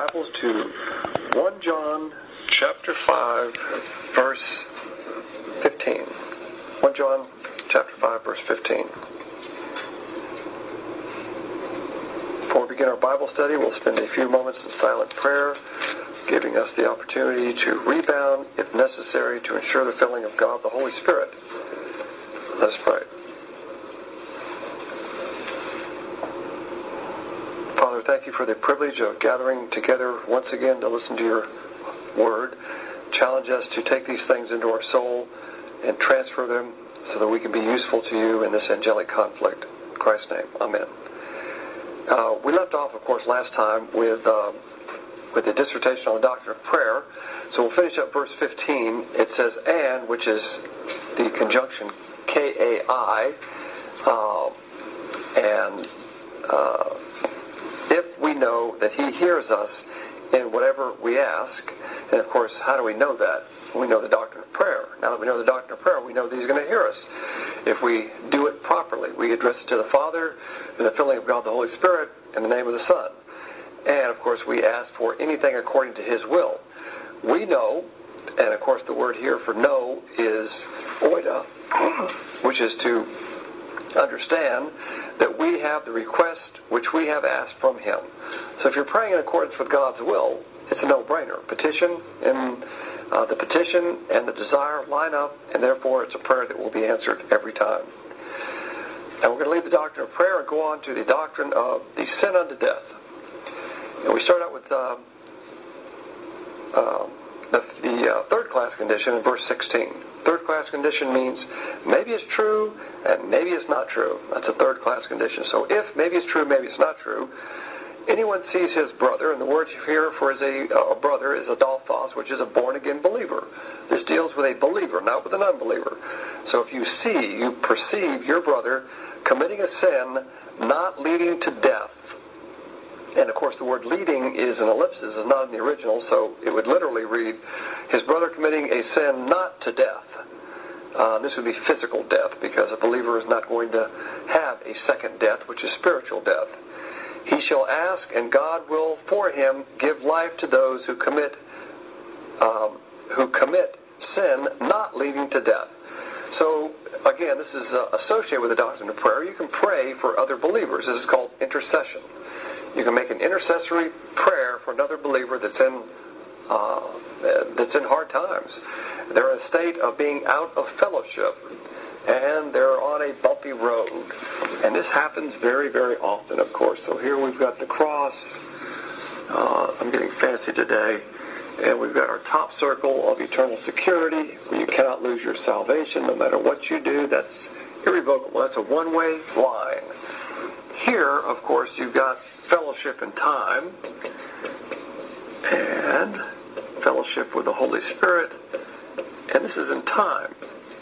Bibles to 1 John chapter 5, verse 15. 1 John chapter 5, verse 15. Before we begin our Bible study, we'll spend a few moments in silent prayer, giving us the opportunity to rebound, if necessary, to ensure the filling of God, the Holy Spirit. Let us pray. Father, thank you for the privilege of gathering together once again to listen to your word. Challenge us to take these things into our soul and transfer them so that we can be useful to you in this angelic conflict. In Christ's name, amen. We left off, of course, last time with the dissertation on the doctrine of prayer. So we'll finish up verse 15. It says, and, which is the conjunction K-A-I, if we know that he hears us in whatever we ask, and of course, how do we know that? We know the doctrine of prayer. Now that we know the doctrine of prayer, we know that he's going to hear us. If we do it properly, we address it to the Father, in the filling of God the Holy Spirit, in the name of the Son. And of course, we ask for anything according to his will. We know, and of course the word here for know is oida, which is to understand that we have the request which we have asked from him. So if you're praying in accordance with God's will, it's a no-brainer. Petition and the petition and the desire line up, and therefore it's a prayer that will be answered every time. Now we're going to leave the doctrine of prayer and go on to the doctrine of the sin unto death. And we start out with the third class condition in verse 16. Third class condition means maybe it's true and maybe it's not true. That's a third class condition. So if maybe it's true, maybe it's not true, anyone sees his brother, and the word here for a brother is adolphos, which is a born-again believer. This deals with a believer, not with an unbeliever. So if you perceive your brother committing a sin not leading to death, and of course the word leading is an ellipsis, is not in the original, so it would literally read, his brother committing a sin not to death. This would be physical death, because a believer is not going to have a second death, which is spiritual death. He shall ask, and God will for him give life to those who commit sin not leading to death. So again, this is associated with the doctrine of prayer. You can pray for other believers. This is called intercession. You can make an intercessory prayer for another believer that's in hard times. They're in a state of being out of fellowship, and they're on a bumpy road. And this happens very, very often, of course. So here we've got the cross. I'm getting fancy today. And we've got our top circle of eternal security, where you cannot lose your salvation no matter what you do. That's irrevocable. That's a one-way line. Here, of course, you've got fellowship in time and fellowship with the Holy Spirit, and this is in time.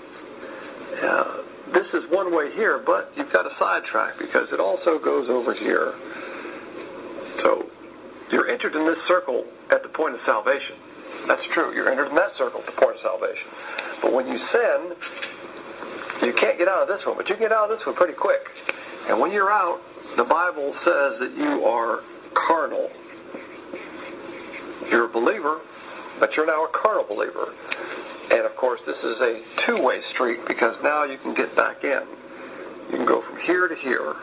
This is one way here, but you've got a sidetrack because it also goes over here. So you're entered in this circle at the point of salvation. That's true. You're entered in that circle at the point of salvation. But when you sin, you can't get out of this one, but you can get out of this one pretty quick. And when you're out, the Bible says that you are carnal. You're a believer, but you're now a carnal believer. And of course, this is a two-way street, because now you can get back in. You can go from here to here,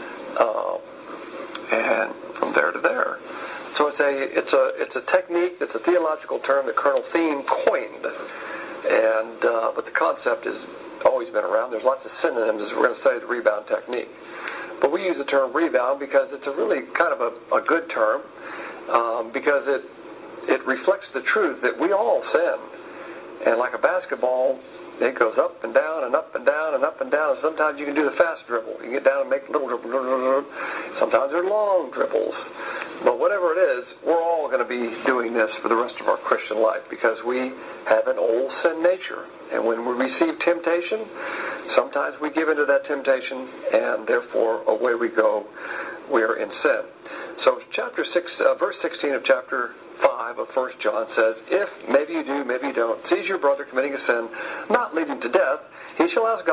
and from there to there. So it's a technique. It's a theological term that Colonel Thiem coined, but the concept has always been around. There's lots of synonyms as we're going to study the rebound technique. But we use the term rebound because it's a really kind of a good term, because it reflects the truth that we all sin. And like a basketball, it goes up and down and up and down and up and down. And sometimes you can do the fast dribble. You can get down and make little dribble. Sometimes they're long dribbles. But whatever it is, we're all going to be doing this for the rest of our Christian life, because we have an old sin nature. And when we receive temptation, sometimes we give into that temptation, and therefore away we go. We're in sin. So chapter 6, verse 16 of chapter 5 of 1 John says, if, maybe you do, maybe you don't, sees your brother committing a sin not leading to death, he shall ask,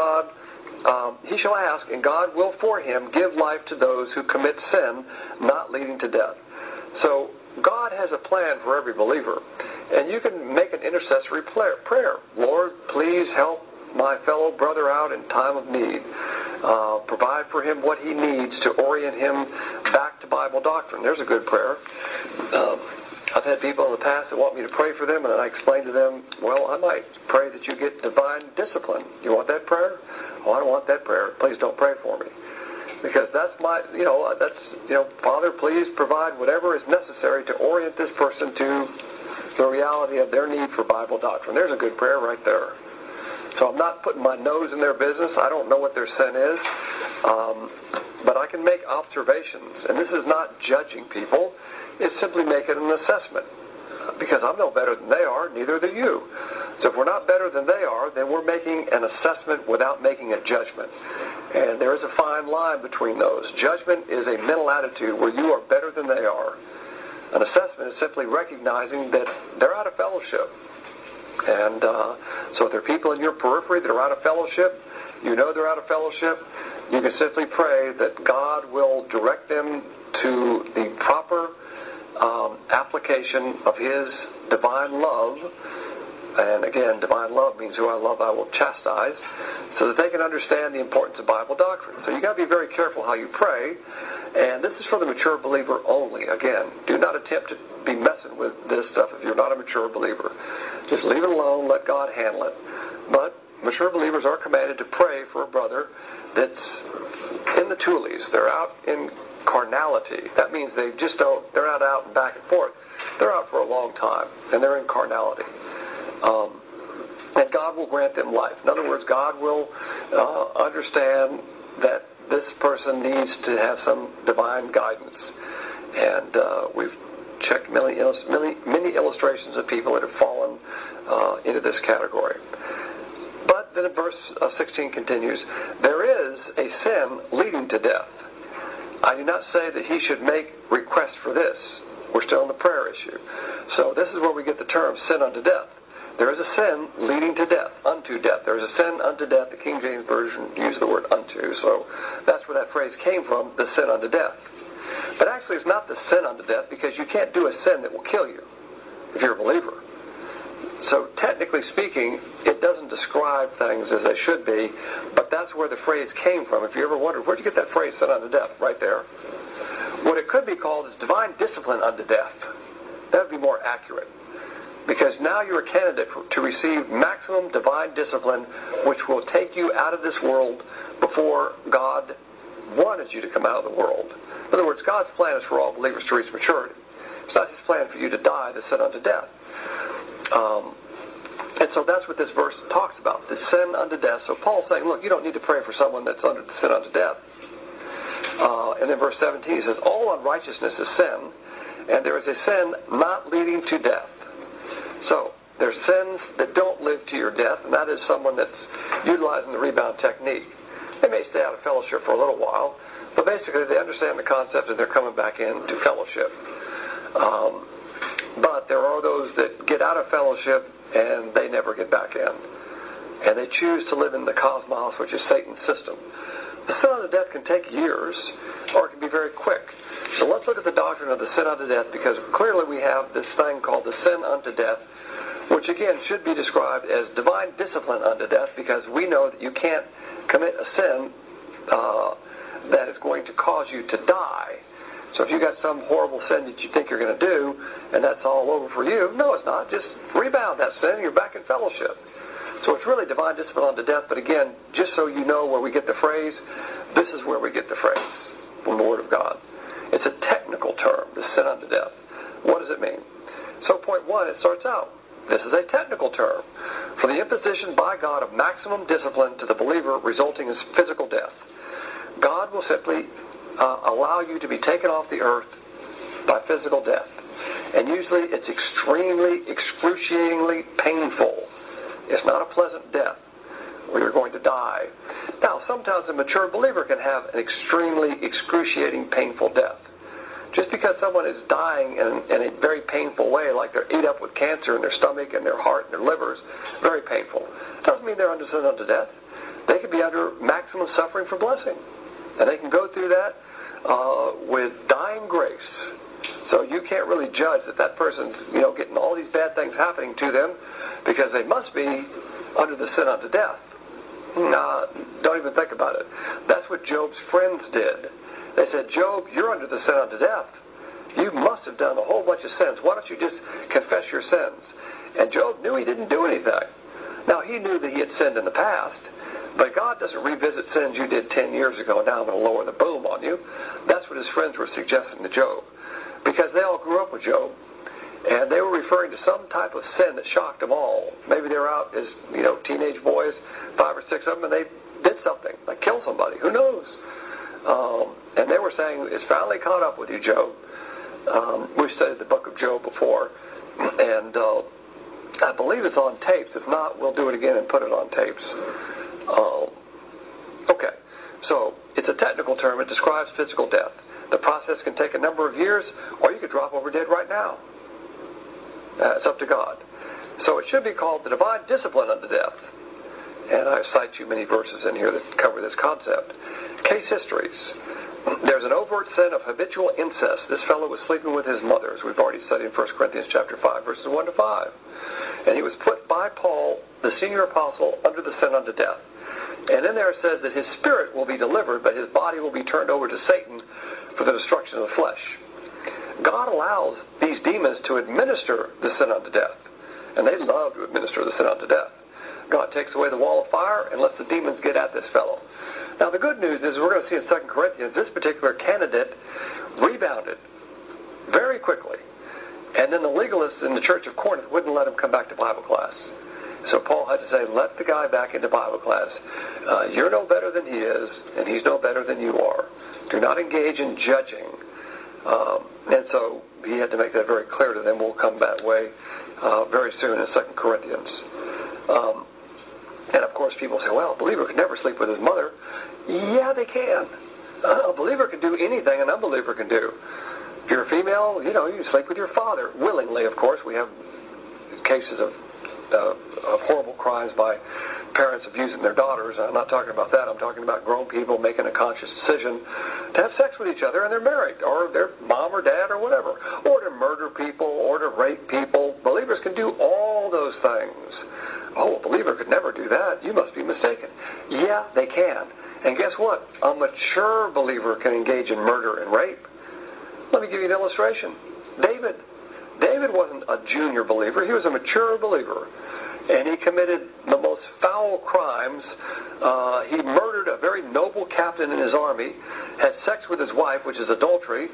and God will for him give life to those who commit sin not leading to death. So God has a plan for every believer. And you can make an intercessory prayer. Lord, please help my fellow brother out in time of need. Provide for him what he needs to orient him back to Bible doctrine. There's a good prayer. I've had people in the past that want me to pray for them, and I explain to them, well, I might pray that you get divine discipline. You want that prayer? Oh, I don't want that prayer. Please don't pray for me. Because that's Father, please provide whatever is necessary to orient this person to the reality of their need for Bible doctrine. There's a good prayer right there. So I'm not putting my nose in their business. I don't know what their sin is. But I can make observations. And this is not judging people. It's simply making an assessment. Because I'm no better than they are, neither are you. So if we're not better than they are, then we're making an assessment without making a judgment. And there is a fine line between those. Judgment is a mental attitude where you are better than they are. An assessment is simply recognizing that they're out of fellowship. And so if there are people in your periphery that are out of fellowship, you know they're out of fellowship, you can simply pray that God will direct them to the proper application of His divine love. And again, divine love means who I love I will chastise, so that they can understand the importance of Bible doctrine. So you've got to be very careful how you pray. And this is for the mature believer only. Again, do not attempt to be messing with this stuff if you're not a mature believer. Just leave it alone, let God handle it. But mature believers are commanded to pray for a brother that's in the toolies. They're out in carnality. That means they're not out and back and forth. They're out for a long time, and they're in carnality. And God will grant them life. In other words, God will understand that this person needs to have some divine guidance. And we've checked many illustrations of people that have fallen into this category. But then verse 16 continues, there is a sin leading to death. I do not say that he should make request for this. We're still in the prayer issue. So this is where we get the term sin unto death. There is a sin leading to death, unto death. There is a sin unto death. The King James Version used the word unto. So that's where that phrase came from, the sin unto death. But actually it's not the sin unto death, because you can't do a sin that will kill you if you're a believer. So technically speaking, it doesn't describe things as they should be, but that's where the phrase came from. If you ever wondered, where'd you get that phrase, sin unto death? Right there. What it could be called is divine discipline unto death. That would be more accurate. Because now you're a candidate to receive maximum divine discipline, which will take you out of this world before God wanted you to come out of the world. In other words, God's plan is for all believers to reach maturity. It's not His plan for you to die, the sin unto death. And so that's what this verse talks about, the sin unto death. So Paul's saying, look, you don't need to pray for someone that's under the sin unto death. And then verse 17 he says, all unrighteousness is sin, and there is a sin not leading to death. So there's sins that don't live to your death, and that is someone that's utilizing the rebound technique. They may stay out of fellowship for a little while, but basically they understand the concept and they're coming back into fellowship. But there are those that get out of fellowship and they never get back in. And they choose to live in the cosmos, which is Satan's system. The sin unto death can take years, or it can be very quick. So let's look at the doctrine of the sin unto death, because clearly we have this thing called the sin unto death, which again should be described as divine discipline unto death, because we know that you can't commit a sin that is going to cause you to die. So if you got some horrible sin that you think you're going to do, and that's all over for you, no, it's not. Just rebound that sin and you're back in fellowship. So it's really divine discipline unto death, but again, just so you know where we get the phrase, this is where we get the phrase from the Word of God. It's a technical term, the sin unto death. What does it mean? So point 1, it starts out, this is a technical term for the imposition by God of maximum discipline to the believer resulting in physical death. God will simply allow you to be taken off the earth by physical death. And usually it's extremely, excruciatingly painful. It's not a pleasant death where you're going to die. Now, sometimes a mature believer can have an extremely excruciating, painful death. Just because someone is dying in a very painful way, like they're eat up with cancer in their stomach and their heart and their livers, very painful, doesn't mean they're under sin unto death. They could be under maximum suffering for blessing. And they can go through that with dying grace. So you can't really judge that person's, getting all these bad things happening to them because they must be under the sin unto death. Don't even think about it. That's what Job's friends did. They said, Job, you're under the sin unto death. You must have done a whole bunch of sins. Why don't you just confess your sins? And Job knew he didn't do anything. Now, he knew that he had sinned in the past, but God doesn't revisit sins you did 10 years ago. Now I'm going to lower the boom on you. That's what his friends were suggesting to Job, because they all grew up with Job, and they were referring to some type of sin that shocked them all. Maybe they were out as teenage boys, 5 or 6 of them, and they did something, like kill somebody. Who knows? And they were saying, it's finally caught up with you, Job. We've studied the book of Job before, and I believe it's on tapes. If not, we'll do it again and put it on tapes. Okay, so it's a technical term. It describes physical death. The process can take a number of years, or you could drop over dead right now. It's up to God. So it should be called the divine discipline unto death. And I cite you many verses in here that cover this concept. Case histories. There's an overt sin of habitual incest. This fellow was sleeping with his mother, as we've already studied in 1 Corinthians chapter 5, verses 1 to 5. And he was put by Paul, the senior apostle, under the sin unto death. And in there it says that his spirit will be delivered, but his body will be turned over to Satan for the destruction of the flesh. God allows these demons to administer the sin unto death. And they love to administer the sin unto death. God takes away the wall of fire and lets the demons get at this fellow. Now the good news is, we're going to see in 2 Corinthians, this particular candidate rebounded very quickly. And then the legalists in the church of Corinth wouldn't let him come back to Bible class. So Paul had to say, let the guy back into Bible class. You're no better than he is, and he's no better than you are. Do not engage in judging. And so he had to make that very clear to them. We'll come that way very soon in 2 Corinthians. And of course people say, well, a believer could never sleep with his mother. Yeah, they can. A believer can do anything an unbeliever can do. If you're a female, you can sleep with your father. Willingly, of course. We have cases of horrible crimes by parents abusing their daughters. I'm not talking about that. I'm talking about grown people making a conscious decision to have sex with each other, and they're married, or their mom or dad or whatever, or to murder people, or to rape people. Believers can do all those things. Oh, a believer could never do that. You must be mistaken. Yeah, they can. And guess what? A mature believer can engage in murder and rape. Let me give you an illustration. David wasn't a junior believer. He was a mature believer. And he committed the most foul crimes. He murdered a very noble captain in his army, had sex with his wife, which is adultery,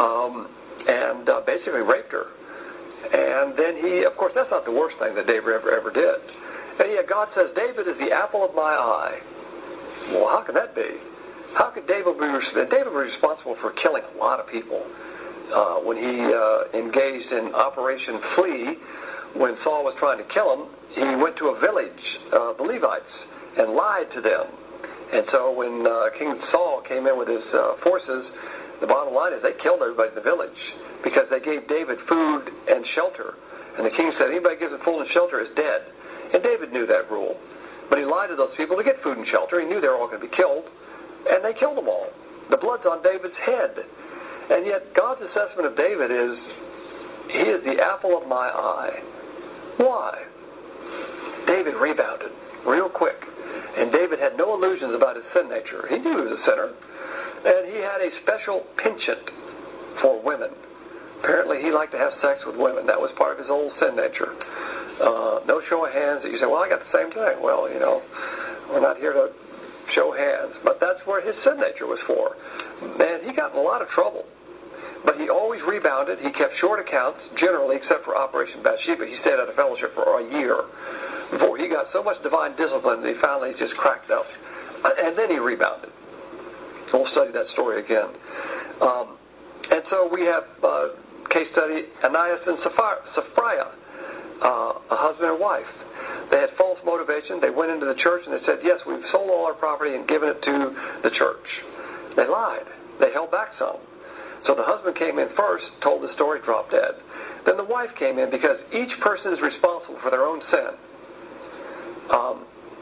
and basically raped her. And then of course, that's not the worst thing that David ever did. And yet God says, David is the apple of my eye. Well, how can that be? How could David be responsible for killing a lot of people? When he engaged in Operation Flee, when Saul was trying to kill him, he went to a village, the Levites, and lied to them. And so when King Saul came in with his forces, the bottom line is they killed everybody in the village because they gave David food and shelter. And the king said, anybody who gives him food and shelter is dead. And David knew that rule. But he lied to those people to get food and shelter. He knew they were all going to be killed. And they killed them all. The blood's on David's head. And yet God's assessment of David is, he is the apple of my eye. Why? David rebounded real quick. And David had no illusions about his sin nature. He knew he was a sinner. And he had a special penchant for women. Apparently he liked to have sex with women. That was part of his old sin nature. No show of hands. You say, well, I got the same thing. Well, we're not here to show hands. But that's where his sin nature was for. And he got in a lot of trouble. But he always rebounded. He kept short accounts, generally, except for Operation Bathsheba. He stayed out of fellowship for a year before he got so much divine discipline that he finally just cracked up. And then he rebounded. We'll study that story again. And so we have case study, Ananias and Sapphira, a husband and wife. They had false motivation. They went into the church and they said, yes, we've sold all our property and given it to the church. They lied. They held back some. So the husband came in first, told the story, dropped dead. Then the wife came in because each person is responsible for their own sin.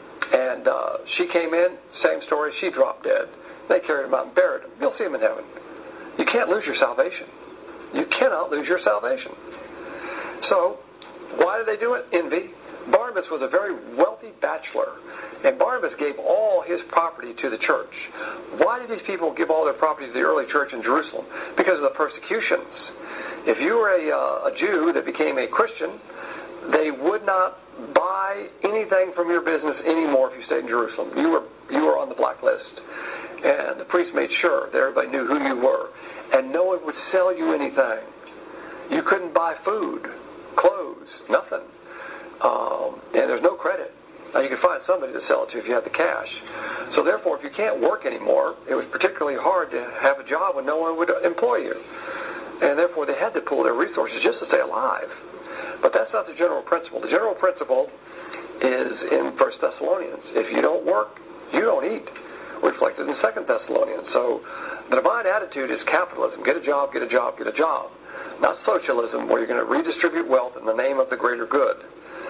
And she came in, same story, she dropped dead. They carried him out and buried him. You'll see him in heaven. You can't lose your salvation. You cannot lose your salvation. So, why did they do it? Envy. Barnabas was a very wealthy bachelor, and Barnabas gave all his property to the church. Why did these people give all their property to the early church in Jerusalem? Because of the persecutions. If you were a Jew that became a Christian, they would not buy anything from your business anymore if you stayed in Jerusalem. You were on the blacklist. And the priest made sure that everybody knew who you were. And no one would sell you anything. You couldn't buy food, clothes, nothing. And there's no credit. Now you could find somebody to sell it to if you had the cash. So therefore, if you can't work anymore, it was particularly hard to have a job when no one would employ you. And therefore, they had to pool their resources just to stay alive. But that's not the general principle. The general principle is in 1 Thessalonians. If you don't work, you don't eat. Reflected in 2 Thessalonians. So the divine attitude is capitalism. Get a job, get a job, get a job. Not socialism, where you're going to redistribute wealth in the name of the greater good.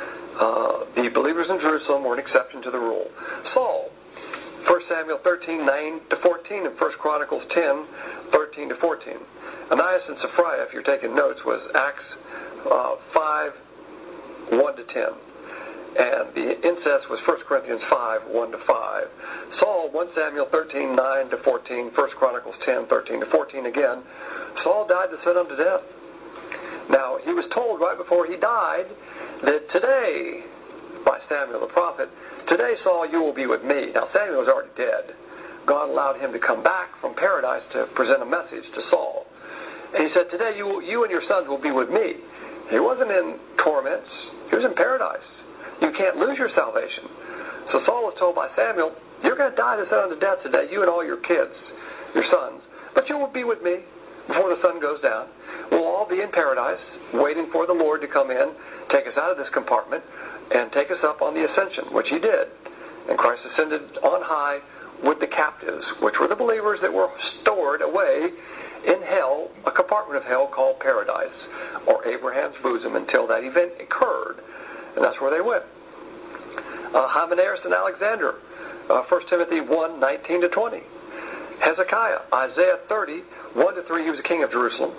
The believers in Jerusalem were an exception to the rule. Saul, 1 Samuel 13, 9-14, and 1 Chronicles 10, 13-14. Ananias and Sapphira, if you're taking notes, was Acts 5, 1-10. And the incest was 1 Corinthians 5, 1-5. Saul, 1 Samuel 13, 9-14, 1 Chronicles 10, 13-14 again. Saul died the sin unto death. Now, he was told right before he died that today, by Samuel the prophet, today, Saul, you will be with me. Now, Samuel was already dead. God allowed him to come back from paradise to present a message to Saul. And he said, today you and your sons will be with me. He wasn't in torments. He was in paradise. You can't lose your salvation. So Saul was told by Samuel, you're going to die the sin unto death today, you and all your kids, your sons. But you will be with me before the sun goes down. We'll all be in paradise, waiting for the Lord to come in, take us out of this compartment, and take us up on the ascension, which he did. And Christ ascended on high with the captives, which were the believers that were stored away in hell, a compartment of hell called paradise, or Abraham's bosom, until that event occurred. And that's where they went. Hymenaeus and Alexander, 1 Timothy 1, 19-20. Hezekiah, Isaiah 30, 1-3, he was the king of Jerusalem.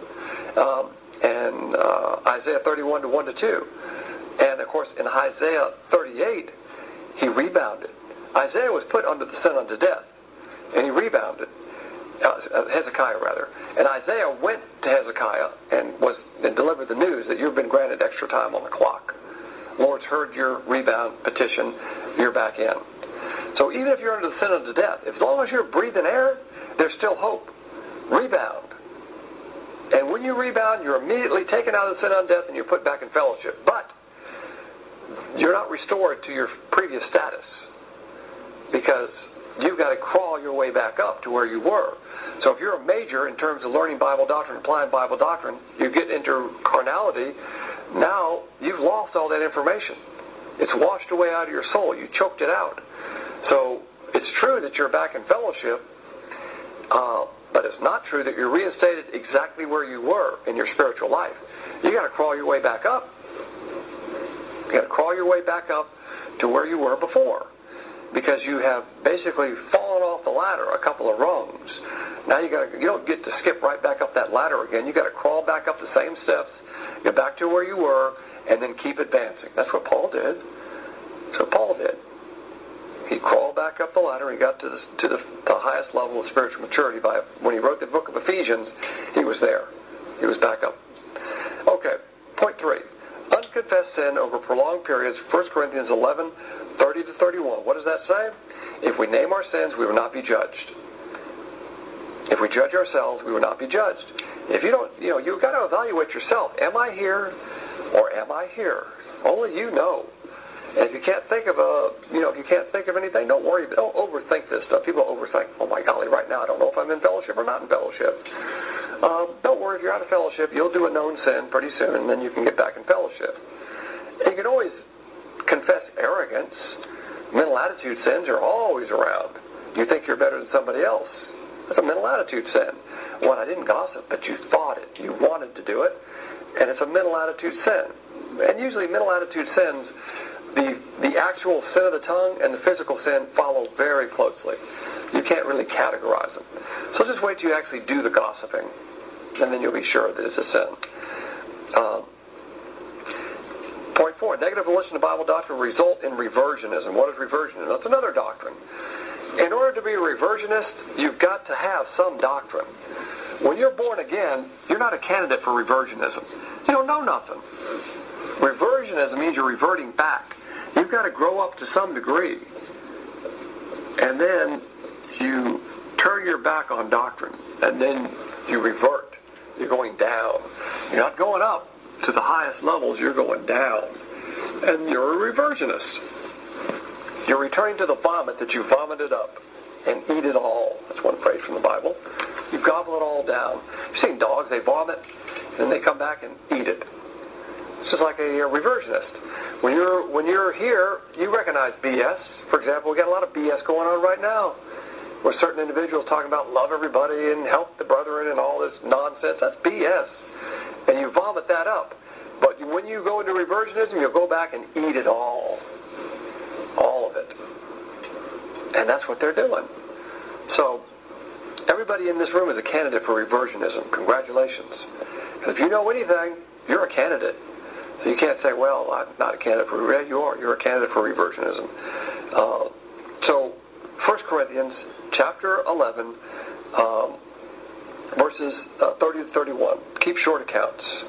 And Isaiah 31, 1-2. And of course, in Isaiah 38, he rebounded. Isaiah was put under the sin unto death, and he rebounded. Hezekiah, rather. And Isaiah went to Hezekiah and delivered the news that you've been granted extra time on the clock. Lord's heard your rebound petition, you're back in. So even if you're under the sin unto death, as long as you're breathing air, there's still hope. Rebound. And when you rebound, you're immediately taken out of the sin unto death and you're put back in fellowship. But you're not restored to your previous status, because you've got to crawl your way back up to where you were. So if you're a major in terms of learning Bible doctrine, applying Bible doctrine, you get into carnality, now you've lost all that information. It's washed away out of your soul. You choked it out. So it's true that you're back in fellowship, but it's not true that you're reinstated exactly where you were in your spiritual life. You got to crawl your way back up. You got to crawl your way back up to where you were before, because you have basically fallen off the ladder a couple of rungs. Now you don't get to skip right back up that ladder again. You got to crawl back up the same steps, get back to where you were, and then keep advancing. That's what Paul did. That's what Paul did. He crawled back up the ladder. He got to the highest level of spiritual maturity. When he wrote the book of Ephesians, he was there. He was back up. Okay, point 3. Unconfessed sin over prolonged periods, 1 Corinthians 11, 30-31. What does that say? If we name our sins, we will not be judged. If we judge ourselves, we will not be judged. If you don't, you've got to evaluate yourself. Am I here or am I here? Only you know. And if you can't think of anything, don't worry. Don't overthink this stuff. People overthink. Oh my golly, right now I don't know if I'm in fellowship or not in fellowship. Don't worry, if you're out of fellowship, you'll do a known sin pretty soon, and then you can get back in fellowship. And you can always confess arrogance. Mental attitude sins are always around. You think you're better than somebody else. That's a mental attitude sin. One, I didn't gossip, but you thought it. You wanted to do it, and it's a mental attitude sin. And usually mental attitude sins, the actual sin of the tongue and the physical sin follow very closely. You can't really categorize them. So just wait till you actually do the gossiping. and then you'll be sure that it's a sin. Point 4, negative volition of Bible doctrine will result in reversionism. What is reversionism? That's another doctrine. In order to be a reversionist, you've got to have some doctrine. When you're born again, you're not a candidate for reversionism. You don't know nothing. Reversionism means you're reverting back. You've got to grow up to some degree. And then you turn your back on doctrine. And then you revert. You're going down. You're not going up to the highest levels. You're going down. And you're a reversionist. You're returning to the vomit that you vomited up. And eat it all. That's one phrase from the Bible. You gobble it all down. You've seen dogs, they vomit, and then they come back and eat it. It's just like a reversionist. When you're here, you recognize BS. For example, we got a lot of BS going on right now, where certain individuals talking about love everybody and help the brethren and all this nonsense. That's BS. And you vomit that up. But when you go into reversionism, you'll go back and eat it all. All of it. And that's what they're doing. So, everybody in this room is a candidate for reversionism. Congratulations. And if you know anything, you're a candidate. So you can't say, well, I'm not a candidate for reversionism. You are. You're a candidate for reversionism. So, 1 Corinthians chapter 11, verses 30 to 31. Keep short accounts.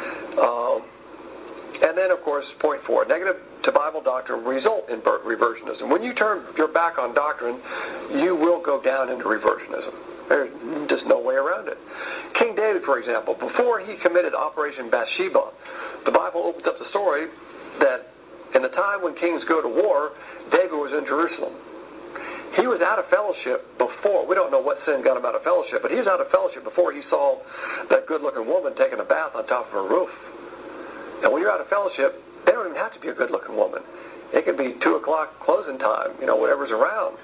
And then, of course, point 4, negative to Bible doctrine result in reversionism. When you turn your back on doctrine, you will go down into reversionism. There's just no way around it. King David, for example, before he committed Operation Bathsheba, the Bible opens up the story that in the time when kings go to war, David was in Jerusalem. He was out of fellowship before. We don't know what sin got him out of fellowship, but he was out of fellowship before he saw that good-looking woman taking a bath on top of her roof. And when you're out of fellowship, they don't even have to be a good-looking woman. It can be 2 o'clock closing time, whatever's around.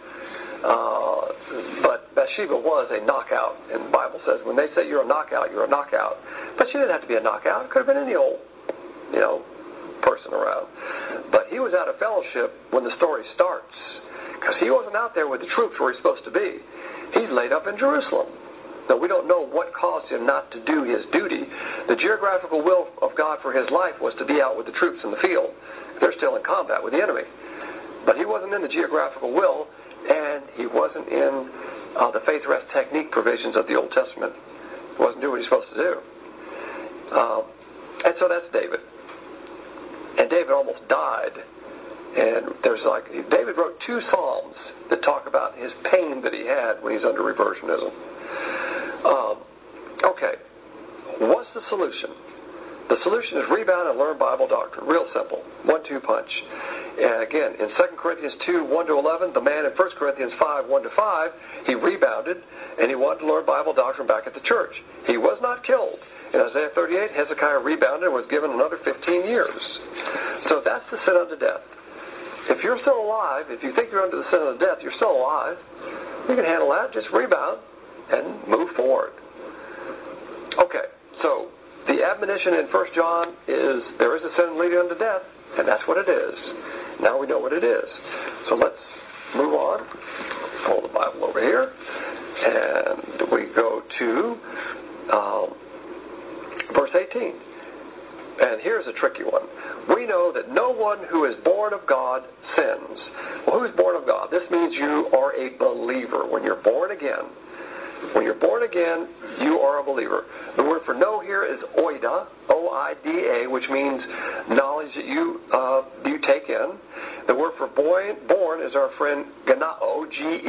But Bathsheba was a knockout. And the Bible says when they say you're a knockout, you're a knockout. But she didn't have to be a knockout. It could have been any old, person around. But he was out of fellowship when the story starts. Because he wasn't out there with the troops where he's supposed to be. He's laid up in Jerusalem. Now, we don't know what caused him not to do his duty. The geographical will of God for his life was to be out with the troops in the field. They're still in combat with the enemy. But he wasn't in the geographical will, and he wasn't in the faith rest technique provisions of the Old Testament. He wasn't doing what he's supposed to do. And so that's David. And David almost died. And David wrote 2 psalms that talk about his pain that he had when he's under reversionism. Okay, what's the solution? The solution is rebound and learn Bible doctrine. Real simple. 1-2 punch. And again, in 2 Corinthians 2, 1-11, the man in 1 Corinthians 5, 1-5, he rebounded and he wanted to learn Bible doctrine back at the church. He was not killed. In Isaiah 38, Hezekiah rebounded and was given another 15 years. So that's the sin unto death. If you're still alive, if you think you're under the sin unto death, you're still alive. You can handle that. Just rebound and move forward. Okay, so the admonition in 1 John is there is a sin leading unto death, and that's what it is. Now we know what it is. So let's move on. Pull the Bible over here, and we go to verse 18. And here's a tricky one. We know that no one who is born of God sins. Well, who's born of God? This means you are a believer. When you're born again, you are a believer. The word for know here is oida, O-I-D-A, which means knowledge that you take in. The word for born is our friend Genao,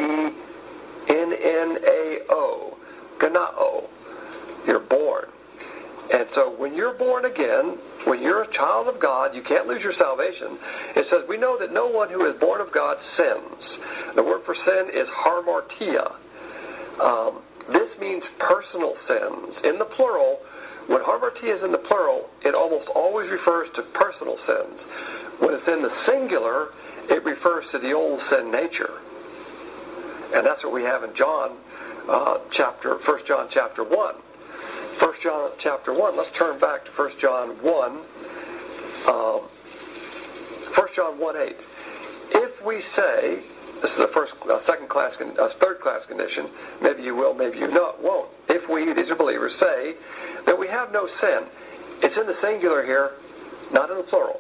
G-E-N-N-A-O, Genao. You're born. And so when you're born again, when you're a child of God, you can't lose your salvation. It says, we know that no one who is born of God sins. The word for sin is harmartia. This means personal sins. In the plural, when harmartia is in the plural, it almost always refers to personal sins. When it's in the singular, it refers to the old sin nature. And that's what we have in John, 1 John chapter 1. 1 John chapter 1, let's turn back to 1 John 1. 1 John 1:8. If we say, this is a third class condition, maybe you will, maybe you won't. if we, these are believers, say that we have no sin. It's in the singular here, not in the plural.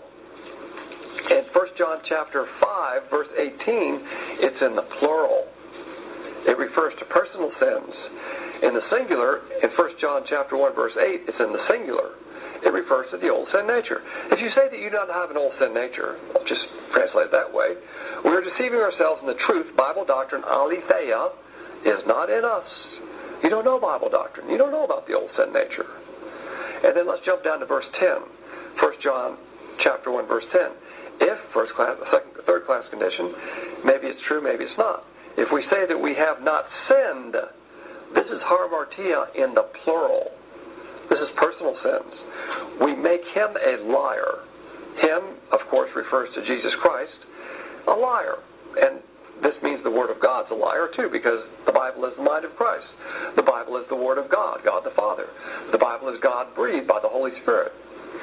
In 1 John chapter 5, verse 18, it's in the plural. It refers to personal sins. In the singular, in 1 John chapter 1, verse 8, it's in the singular. It refers to the old sin nature. If you say that you don't have an old sin nature, I'll just translate it that way, we are deceiving ourselves, and the truth, Bible doctrine, aletheia, is not in us. You don't know Bible doctrine. You don't know about the old sin nature. And then let's jump down to verse 10. 1 John chapter 1, verse 10. If first class, second, third class condition, maybe it's true, maybe it's not. If we say that we have not sinned, this is hamartia in the plural. This is personal sins. We make him a liar. Him, of course, refers to Jesus Christ, a liar. And this means the Word of God's a liar too, because the Bible is the mind of Christ. The Bible is the Word of God, God the Father. The Bible is God breathed by the Holy Spirit.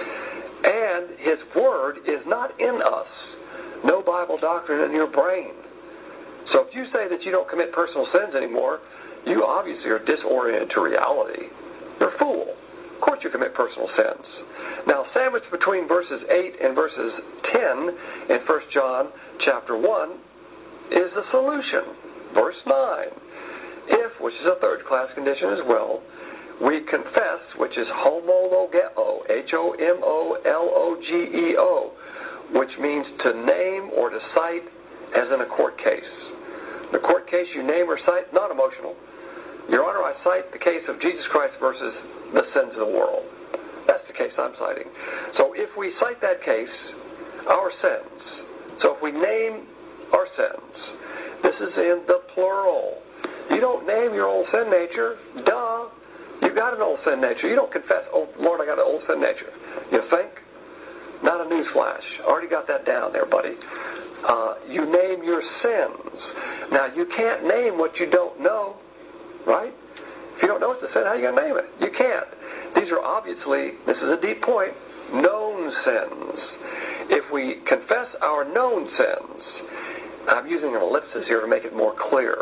And His Word is not in us. No Bible doctrine in your brain. So if you say that you don't commit personal sins anymore, you obviously are disoriented to reality. You're a fool. Of course you commit personal sins. Now, sandwiched between verses 8 and verses 10 in 1 John chapter 1 is the solution. Verse 9. If, which is a third class condition as well, we confess, which is homologeo, H-O-M-O-L-O-G-E-O, which means to name or to cite as in a court case. The court case you name or cite, not emotional. Your Honor, I cite the case of Jesus Christ versus the sins of the world. That's the case I'm citing. So if we cite that case, our sins. So if we name our sins, this is in the plural. You don't name your old sin nature. Duh. You got an old sin nature. You don't confess, oh, Lord, I got an old sin nature. You think? Not a newsflash. Already got that down there, buddy. You name your sins. Now, you can't name what you don't know, right? If you don't know it's a sin, how are you going to name it? You can't. These are obviously, this is a deep point, known sins. If we confess our known sins, I'm using an ellipsis here to make it more clear.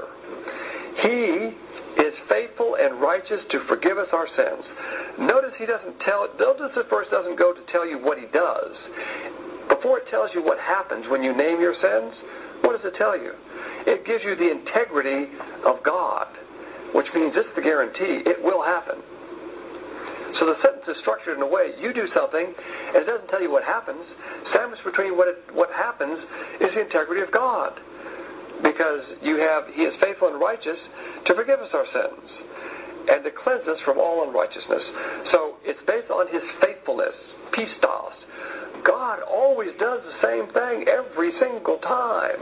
He is faithful and righteous to forgive us our sins. Notice notice the verse doesn't go to tell you what he does. Before it tells you what happens when you name your sins, what does it tell you? It gives you the integrity of God, which means it's the guarantee. It will happen. So the sentence is structured in a way, you do something, and it doesn't tell you what happens. Sandwiched between what happens is the integrity of God. Because He is faithful and righteous to forgive us our sins and to cleanse us from all unrighteousness. So it's based on His faithfulness, pistos. God always does the same thing every single time.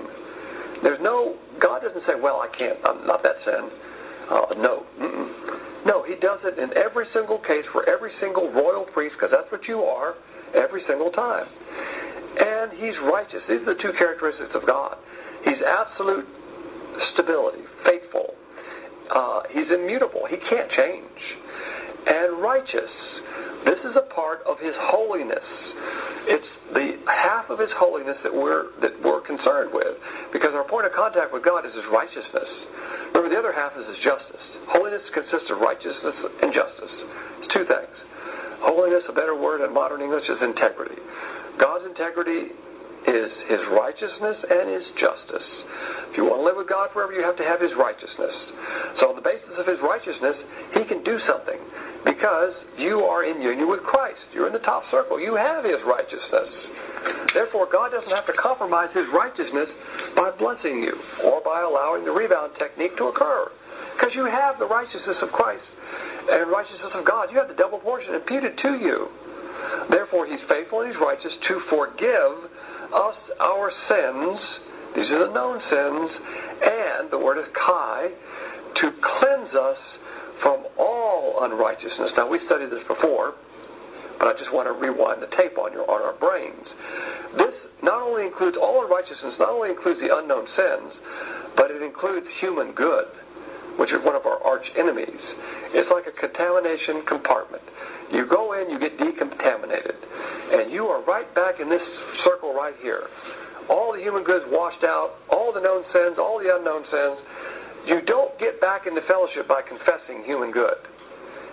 God doesn't say, well, I can't, I'm not that sin. No. Mm-mm. No, He does it in every single case for every single royal priest, because that's what you are, every single time. And He's righteous. These are the two characteristics of God. He's absolute stability, faithful. He's immutable. He can't change. And righteous. This is a part of His holiness. It's the half of His holiness that we're concerned with, because our point of contact with God is His righteousness. Remember, the other half is His justice. Holiness consists of righteousness and justice. It's two things. Holiness, a better word in modern English, is integrity. God's integrity is His righteousness and His justice. If you want to live with God forever, you have to have His righteousness. So on the basis of His righteousness, He can do something, because you are in union with Christ. You're in the top circle. You have His righteousness. Therefore, God doesn't have to compromise His righteousness by blessing you or by allowing the rebound technique to occur, because you have the righteousness of Christ and righteousness of God. You have the double portion imputed to you. Therefore, He's faithful and He's righteous to forgive us our sins. These are the known sins. And the word is kai, to cleanse us from all unrighteousness. Now, we studied this before, but I just want to rewind the tape on our brains. This not only includes all unrighteousness, not only includes the unknown sins, but it includes human good, which is one of our arch enemies. It's like a contamination compartment. You go in, you get decontaminated, and you are right back in this circle right here. All the human goods washed out, all the known sins, all the unknown sins. You don't get back into fellowship by confessing human good.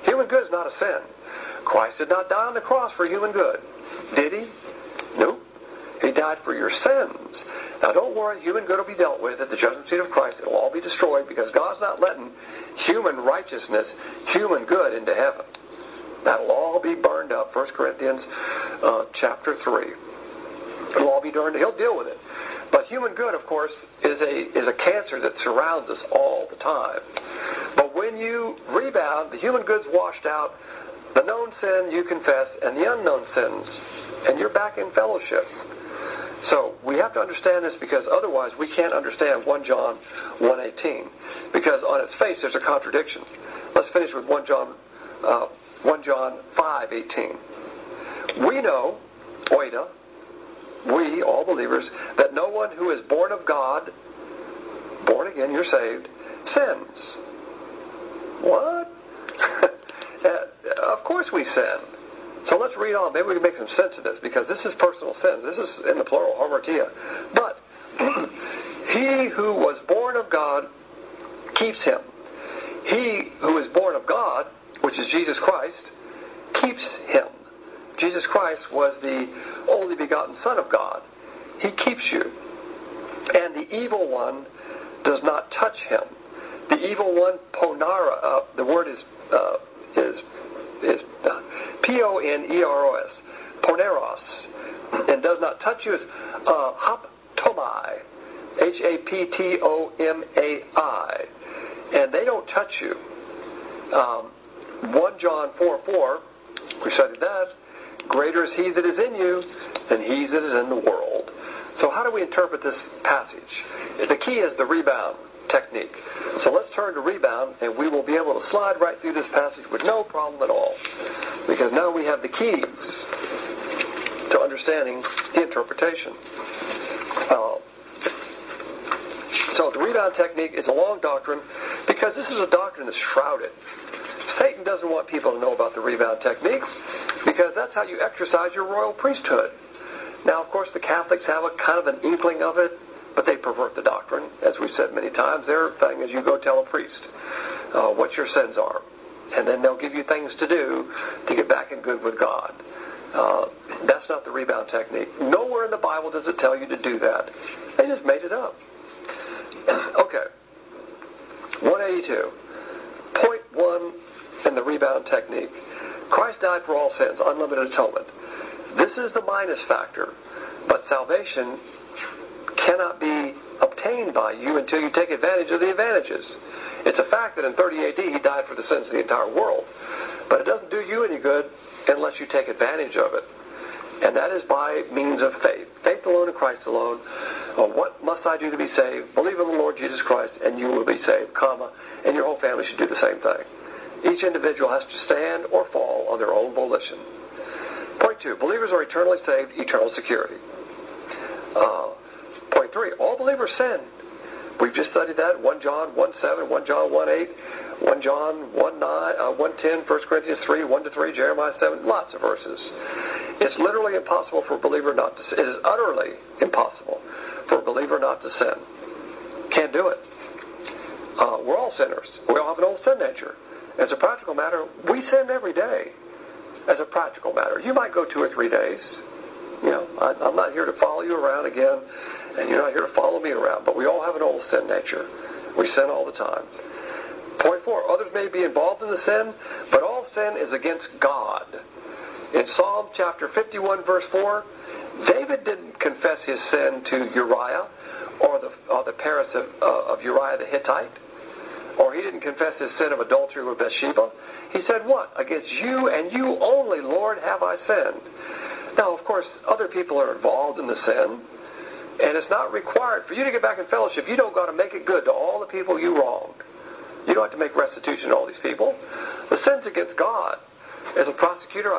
Human good is not a sin. Christ did not die on the cross for human good. Did he? Nope. He died for your sins. Now don't worry, human good will be dealt with at the judgment seat of Christ. It will all be destroyed because God's not letting human righteousness, human good into heaven. That'll all be burned up. 1 Corinthians chapter 3. It'll all be burned. He'll deal with it. But human good, of course, is a cancer that surrounds us all the time. But when you rebound, the human good's washed out, the known sin you confess, and the unknown sins, and you're back in fellowship. So we have to understand this because otherwise we can't understand 1 John 1:18. Because on its face there's a contradiction. Let's finish with 1 John 5:18. We know, oida, we, all believers, that no one who is born of God, born again, you're saved, sins. What? Of course we sin. So let's read on. Maybe we can make some sense of this because this is personal sins. This is in the plural, hamartia. But he who was born of God keeps him. He who is born of God, which is Jesus Christ, keeps him. Jesus Christ was the only begotten Son of God. He keeps you. And the evil one does not touch him. The evil one, ponara, the word is P-O-N-E-R-O-S, poneros, and does not touch you. It's haptomai, H-A-P-T-O-M-A-I, and they don't touch you. 1 John 4:4, we studied that. Greater is he that is in you than he that is in the world. So how do we interpret this passage? The key is the rebound technique. So let's turn to rebound, and we will be able to slide right through this passage with no problem at all. Because now we have the keys to understanding the interpretation. So the rebound technique is a long doctrine because this is a doctrine that's shrouded. Satan doesn't want people to know about the rebound technique because that's how you exercise your royal priesthood. Now, of course, the Catholics have a kind of an inkling of it, but they pervert the doctrine. As we've said many times, their thing is you go tell a priest what your sins are. And then they'll give you things to do to get back in good with God. That's not the rebound technique. Nowhere in the Bible does it tell you to do that. They just made it up. Okay. 182. Point 1 in the rebound technique. Christ died for all sins, unlimited atonement. This is the minus factor. But salvation cannot be obtained by you until you take advantage of the advantages. It's a fact that in 30 AD he died for the sins of the entire world. But it doesn't do you any good unless you take advantage of it. And that is by means of faith. Faith alone in Christ alone. What must I do to be saved? Believe in the Lord Jesus Christ and you will be saved, and your whole family should do the same thing. Each individual has to stand or fall on their own volition. Point 2. Believers are eternally saved, eternal security. Point 3. All believers sin. We've just studied that. 1 John 1:7, 1 John 1:8, 1 John 1:9, 1:10, 1 Corinthians 3, 1-3, Jeremiah 7, lots of verses. It's literally impossible for a believer not to sin. It is utterly impossible for a believer not to sin. Can't do it. We're all sinners. We all have an old sin nature. As a practical matter, we sin every day. As a practical matter. You might go 2 or 3 days. You know, I'm not here to follow you around again, and you're not here to follow me around, but we all have an old sin nature. We sin all the time. Point 4, others may be involved in the sin, but all sin is against God. In Psalm chapter 51, verse 4, David didn't confess his sin to Uriah, or the parents of Uriah the Hittite, or he didn't confess his sin of adultery with Bathsheba. He said, what? Against you and you only, Lord, have I sinned. Now, of course, other people are involved in the sin, and it's not required for you to get back in fellowship. You don't got to make it good to all the people you wronged. You don't have to make restitution to all these people. The sin's against God. As a prosecutor,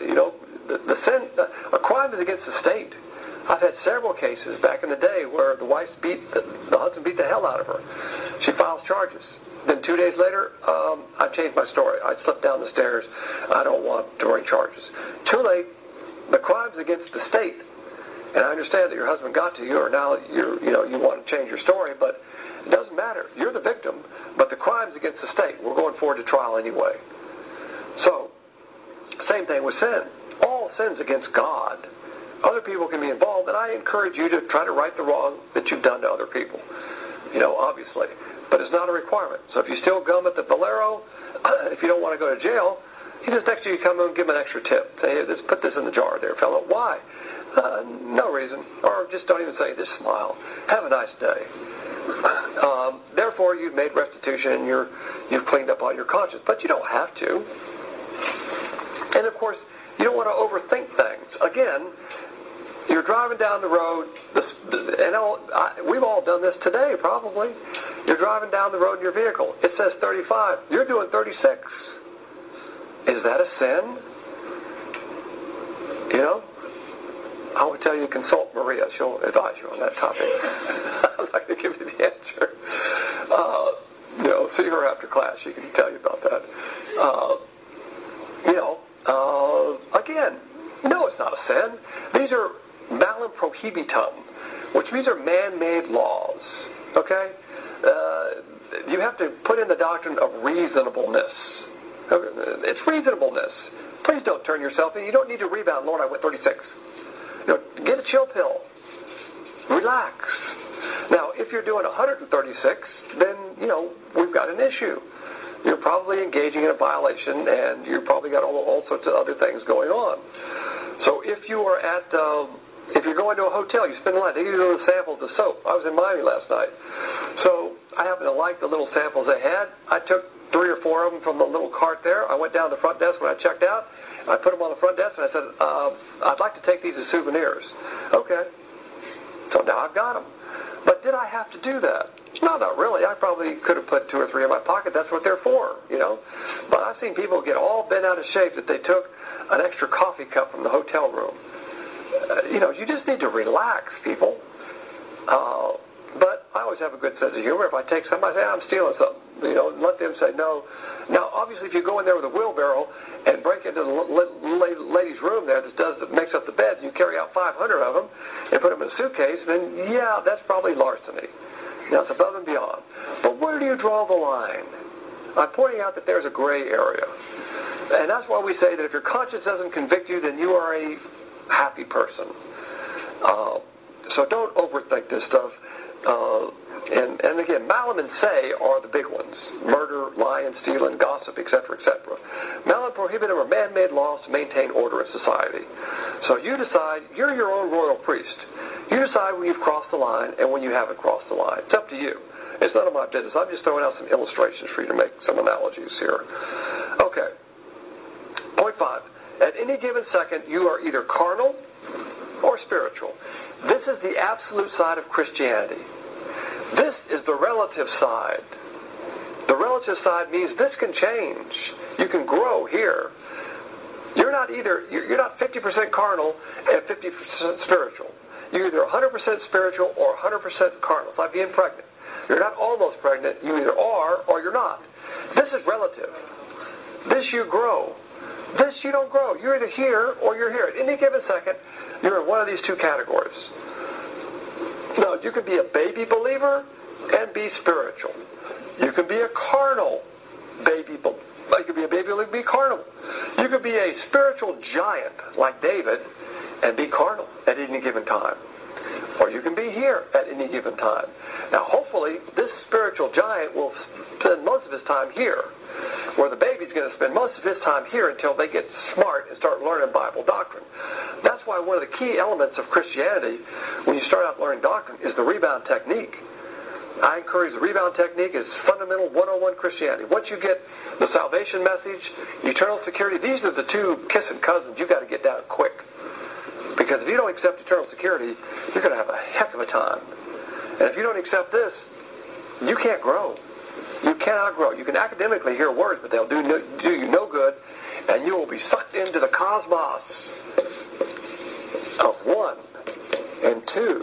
a crime is against the state. I've had several cases back in the day where the wife the husband beat the hell out of her. She files charges. Then 2 days later, I changed my story. I slipped down the stairs. I don't want to bring charges. Too late. The crime's against the state. And I understand that your husband got to you, or now you want to change your story, but it doesn't matter. You're the victim, but the crime's against the state. We're going forward to trial anyway. So, same thing with sin. All sin's against God. Other people can be involved, and I encourage you to try to right the wrong that you've done to other people. Obviously. But it's not a requirement. So if you steal gum at the Valero, if you don't want to go to jail, he just next to you come and give him an extra tip. Say, hey, put this in the jar there, fellow. Why? No reason. Or just don't even say, just smile. Have a nice day. Therefore, you've made restitution and you've cleaned up all your conscience. But you don't have to. And of course, you don't want to overthink things. Again, you're driving down the road, we've all done this today probably. You're driving down the road in your vehicle. It says 35. You're doing 36. Is that a sin? I would tell you to consult Maria. She'll advise you on that topic. I'd like to give you the answer. See her after class. She can tell you about that. Again, no, it's not a sin. These are malum prohibitum, which means are man-made laws. Okay? You have to put in the doctrine of reasonableness. It's reasonableness. Please don't turn yourself in. You don't need to rebound. Lord, I went 36. Get a chill pill. Relax. Now, if you're doing 136, then, we've got an issue. You're probably engaging in a violation, and you've probably got all sorts of other things going on. So if you are if you're going to a hotel, you spend a lot, they give you little samples of soap. I was in Miami last night. So I happen to like the little samples they had. I took 3 or 4 of them from the little cart there. I went down to the front desk when I checked out. I put them on the front desk, and I said, I'd like to take these as souvenirs. Okay. So now I've got them. But did I have to do that? No, not really. I probably could have put 2 or 3 in my pocket. That's what they're for, But I've seen people get all bent out of shape that they took an extra coffee cup from the hotel room. You just need to relax, people. But I always have a good sense of humor. If I take something, I say, I'm stealing something. Let them say no. Now, obviously, if you go in there with a wheelbarrow and break into the lady's room there that makes up the bed, and you carry out 500 of them and put them in a suitcase, then yeah, that's probably larceny. It's above and beyond. But where do you draw the line? I'm pointing out that there's a gray area. And that's why we say that if your conscience doesn't convict you, then you are a happy person. So don't overthink this stuff. And again, malum and se are the big ones. Murder, lying, stealing, gossip, etc., etc. Malum prohibitum are man-made laws to maintain order in society. So you decide, you're your own royal priest. You decide when you've crossed the line and when you haven't crossed the line. It's up to you. It's none of my business. I'm just throwing out some illustrations for you to make some analogies here. Okay. Point 5. At any given second, you are either carnal or spiritual. This is the absolute side of Christianity. This is the relative side. The relative side means this can change. You can grow here. You're not 50% carnal and 50% spiritual. You're either 100% spiritual or 100% carnal. It's like being pregnant. You're not almost pregnant. You either are or you're not. This is relative. This you grow. This you don't grow. You're either here or you're here. At any given second, you're in one of these 2 categories. Now, you can be a baby believer and be spiritual. You can be a carnal baby believer. You could be a baby believer and be carnal. You could be a spiritual giant like David and be carnal at any given time. Or you can be here at any given time. Now, hopefully, this spiritual giant will spend most of his time here, where the baby's going to spend most of his time here until they get smart and start learning Bible doctrine. That's why one of the key elements of Christianity, when you start out learning doctrine, is the rebound technique. I encourage the rebound technique is fundamental 101 Christianity. Once you get the salvation message, eternal security, these are the 2 kissing cousins you've got to get down quick. Because if you don't accept eternal security, you're going to have a heck of a time. And if you don't accept this, you can't grow. You cannot grow. You can academically hear words, but they'll do you no good, and you will be sucked into the cosmos of 1 and 2.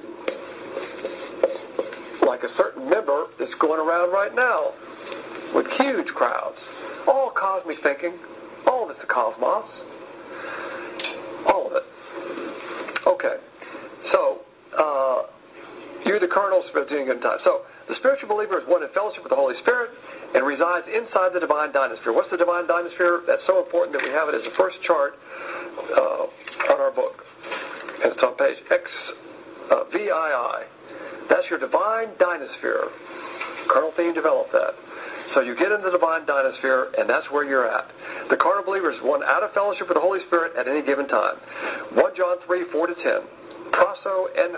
Like a certain member that's going around right now with huge crowds. All cosmic thinking. All of it's the cosmos. All of it. Okay. So, you're the carnal spiritual in good time. So, the spiritual believer is one in fellowship with the Holy Spirit and resides inside the divine dynasphere. What's the divine dynasphere? That's so important that we have it as the first chart on our book. And it's on page VII. That's your divine dynasphere. Colonel Thiem developed that. So you get in the divine dynasphere, and that's where you're at. The carnal believer is one out of fellowship with the Holy Spirit at any given time. 1 John 3, 4-10. Praso and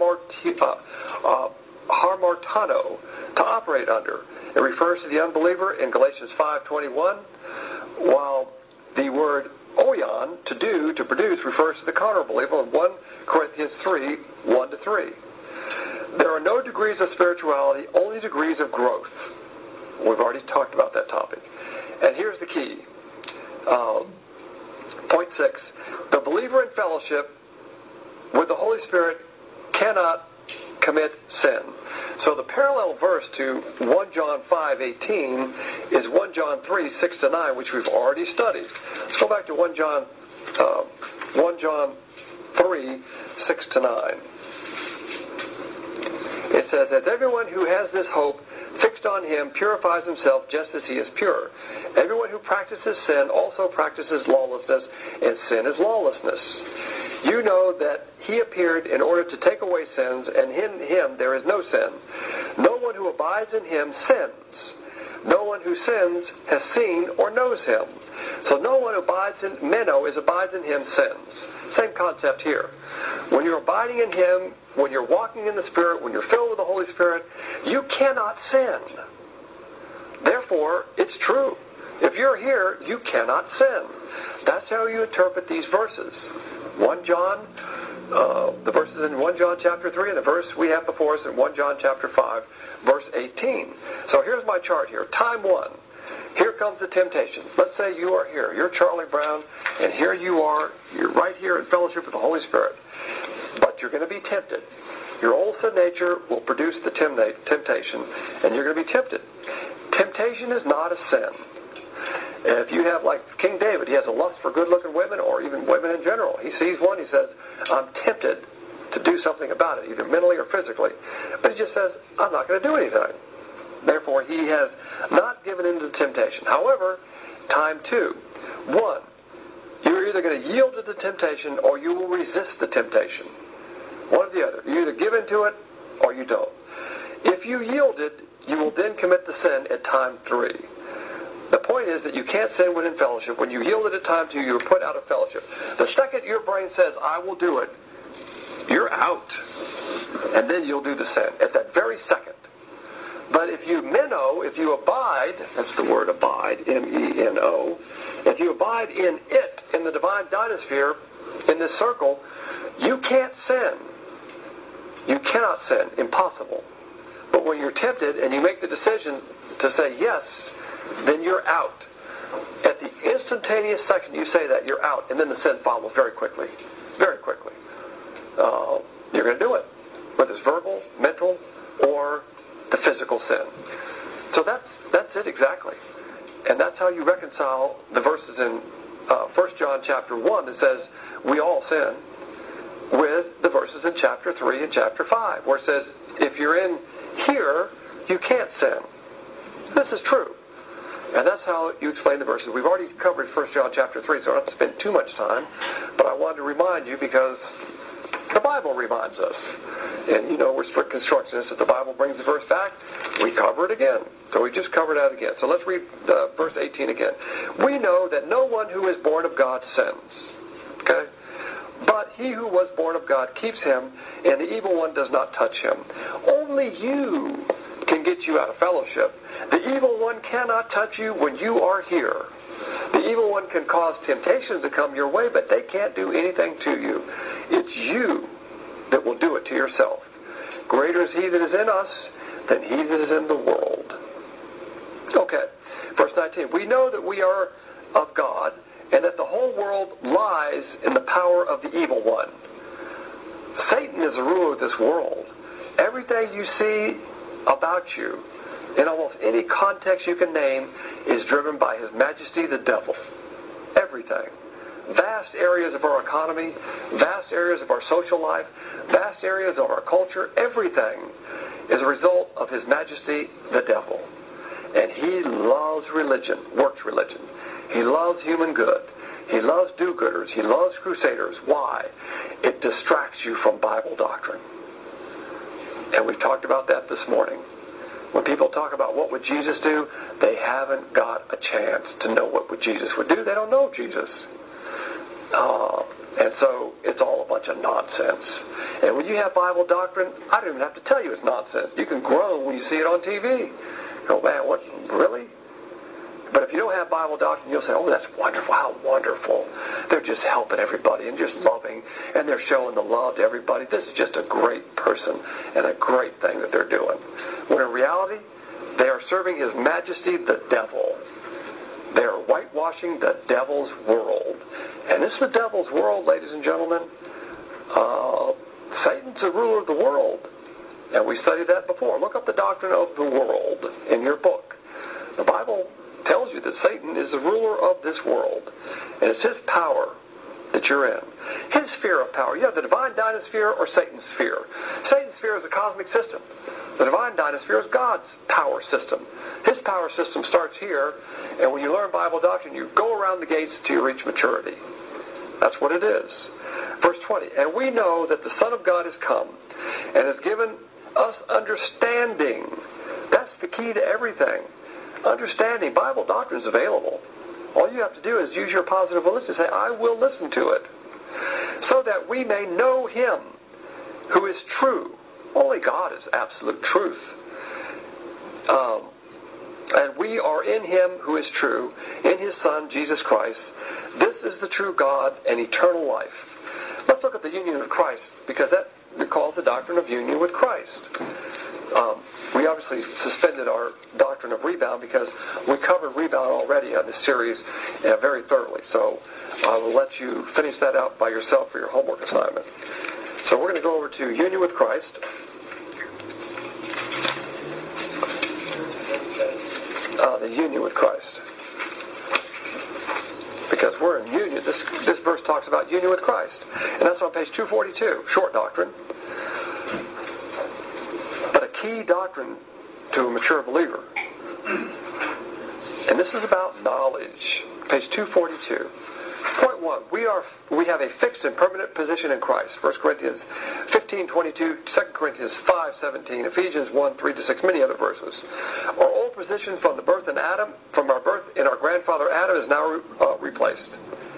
harmartano, to operate under. It refers to the unbeliever in Galatians 5:21, while the word oion, to do, to produce, refers to the carnal believer in 1 Corinthians 3, 1-3. There are no degrees of spirituality, only degrees of growth. We've already talked about that topic. And here's the key. Point 6. The believer in fellowship with the Holy Spirit cannot commit sin. So the parallel verse to 1 John 5:18 is 1 John 3, 6-9, which we've already studied. Let's go back to 1 John 3, 6-9. It says, as everyone who has this hope fixed on him purifies himself just as he is pure. Everyone who practices sin also practices lawlessness, and sin is lawlessness. You know that he appeared in order to take away sins, and in him there is no sin. No one who abides in him sins. No one who sins has seen or knows him. So no one who abides in him sins. Same concept here. When you're abiding in him, when you're walking in the Spirit, when you're filled with the Holy Spirit, you cannot sin. Therefore, it's true. If you're here, you cannot sin. That's how you interpret these verses. 1 John, the verses in 1 John chapter 3, and the verse we have before us in 1 John chapter 5, verse 18. So here's my chart here. Time 1. Here comes the temptation. Let's say you are here. You're Charlie Brown, and here you are. You're right here in fellowship with the Holy Spirit. But you're going to be tempted. Your old sin nature will produce the temptation, and you're going to be tempted. Temptation is not a sin. If you have, like King David, he has a lust for good-looking women, or even women in general. He sees one, he says, I'm tempted to do something about it, either mentally or physically. But he just says, I'm not going to do anything. Therefore, he has not given in to the temptation. However, time 2. 1, you're either going to yield to the temptation or you will resist the temptation. One or the other. You either give in to it or you don't. If you yielded, you will then commit the sin at time 3. The point is that you can't sin when in fellowship. When you yielded at time 2, you're put out of fellowship. The second your brain says, I will do it, you're out. And then you'll do the sin at that very second. But if you if you abide, that's the word abide, M-E-N-O, if you abide in it, in the divine dynasphere, in this circle, you can't sin. You cannot sin. Impossible. But when you're tempted and you make the decision to say yes, then you're out. At the instantaneous second you say that, you're out. And then the sin follows very quickly. Very quickly. You're going to do it. Whether it's verbal, mental, or the physical sin. So that's it exactly. And that's how you reconcile the verses in 1 John chapter 1 that says, we all sin, with the verses in chapter 3 and chapter 5, where it says, if you're in here, you can't sin. This is true. And that's how you explain the verses. We've already covered 1 John chapter 3, so I don't have to spend too much time. But I wanted to remind you because the Bible reminds us. And we're strict constructionists. If the Bible brings the verse back, we cover it again. So we just covered that again. So let's read verse 18 again. We know that no one who is born of God sins. Okay? But he who was born of God keeps him, and the evil one does not touch him. Only you can get you out of fellowship. The evil one cannot touch you when you are here. The evil one can cause temptations to come your way, but they can't do anything to you. It's you that will do it to yourself. Greater is he that is in us than he that is in the world. Okay, verse 19. We know that we are of God, and that the whole world lies in the power of the evil one. Satan is the ruler of this world. Everything you see about you, in almost any context you can name, is driven by His Majesty the devil. Everything. Vast areas of our economy, vast areas of our social life, vast areas of our culture, everything is a result of His Majesty the devil. And he loves religion, works religion. He loves human good. He loves do-gooders. He loves crusaders. Why? It distracts you from Bible doctrine. And we talked about that this morning. When people talk about what would Jesus do, they haven't got a chance to know what would Jesus would do. They don't know Jesus. And so it's all a bunch of nonsense. And when you have Bible doctrine, I don't even have to tell you it's nonsense. You can groan when you see it on TV. Oh man, what, really? But if you don't have Bible doctrine, you'll say, oh, that's wonderful, how wonderful. They're just helping everybody and just loving, and they're showing the love to everybody. This is just a great person and a great thing that they're doing. When in reality, they are serving His Majesty, the devil. They are whitewashing the devil's world. And this is the devil's world, ladies and gentlemen. Satan's the ruler of the world. And we studied that before. Look up the doctrine of the world in your book. The Bible tells you that Satan is the ruler of this world. And it's his power that you're in. His sphere of power. You have the divine dynasphere or Satan's sphere. Satan's sphere is a cosmic system. The divine dynasphere is God's power system. His power system starts here, and when you learn Bible doctrine, you go around the gates till you reach maturity. That's what it is. Verse 20, and we know that the Son of God is come, and has given us understanding. That's the key to everything. Understanding. Bible doctrine is available. All you have to do is use your positive volition and say, I will listen to it. So that we may know Him who is true. Only God is absolute truth. And we are in Him who is true, in His Son, Jesus Christ. This is the true God and eternal life. Let's look at the union with Christ, because that recalls the doctrine of union with Christ. We obviously suspended our doctrine of rebound because we covered rebound already on this series very thoroughly. So I will let you finish that out by yourself for your homework assignment. So we're going to go over to union with Christ. The union with Christ. Because we're in union. This verse talks about union with Christ. And that's on page 242. Short doctrine. But a key doctrine to a mature believer. And this is about knowledge. Page 242. Point 1. We have a fixed and permanent position in Christ. 1 Corinthians 15:22, 2 Corinthians 5:17, Ephesians 1:3-6, many other verses. Our old position from the birth in Adam, from our birth in our grandfather Adam, is now replaced.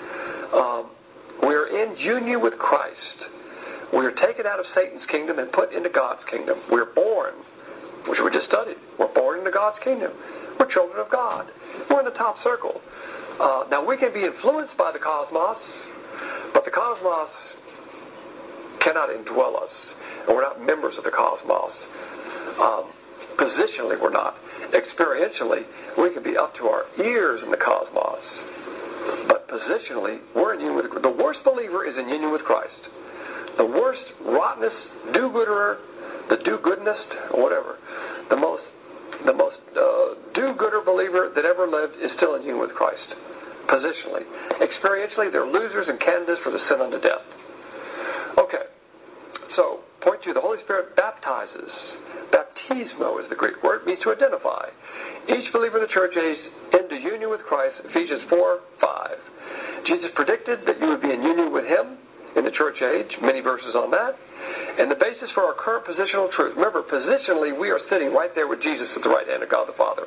We are in union with Christ. We are taken out of Satan's kingdom and put into God's kingdom. We're born, which we just studied. We're born into God's kingdom. We're children of God. We're in the top circle. Now we can be influenced by the cosmos, but the cosmos cannot indwell us. And we're not members of the cosmos. Positionally we're not. Experientially, we can be up to our ears in the cosmos. But positionally, we're in union with the worst believer is in union with Christ. The worst, rottenest, do-gooderer, the do-goodnest, whatever, the most do-gooder believer that ever lived is still in union with Christ. Positionally. Experientially, they're losers and candidates for the sin unto death. Okay. So, point 2, the Holy Spirit baptizes. Baptismo is the Greek word. It means to identify. Each believer in the church age into union with Christ, Ephesians 4:5. Jesus predicted that you would be in union with Him in the church age. Many verses on that. And the basis for our current positional truth. Remember, positionally, we are sitting right there with Jesus at the right hand of God the Father.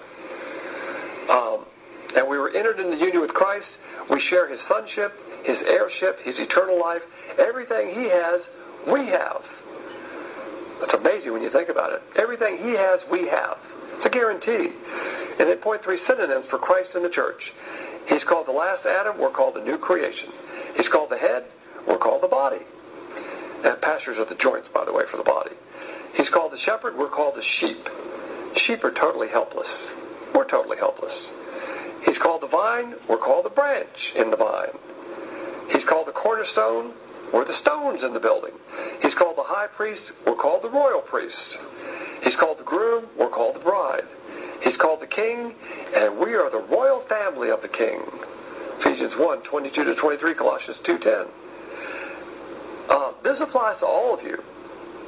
And we were entered into union with Christ. We share His sonship, His heirship, His eternal life. Everything He has, we have. That's amazing when you think about it. Everything He has, we have. It's a guarantee. And then point 3, synonyms for Christ and the church. He's called the last Adam. We're called the new creation. He's called the head. We're called the body. And pastures are the joints, by the way, for the body. He's called the shepherd. We're called the sheep. Sheep are totally helpless. We're totally helpless. He's called the vine. We're called the branch in the vine. He's called the cornerstone. We're the stones in the building. He's called the high priest. We're called the royal priest. He's called the groom. We're called the bride. He's called the king. And we are the royal family of the king. Ephesians 1:22-23, Colossians 2:10. This applies to all of you.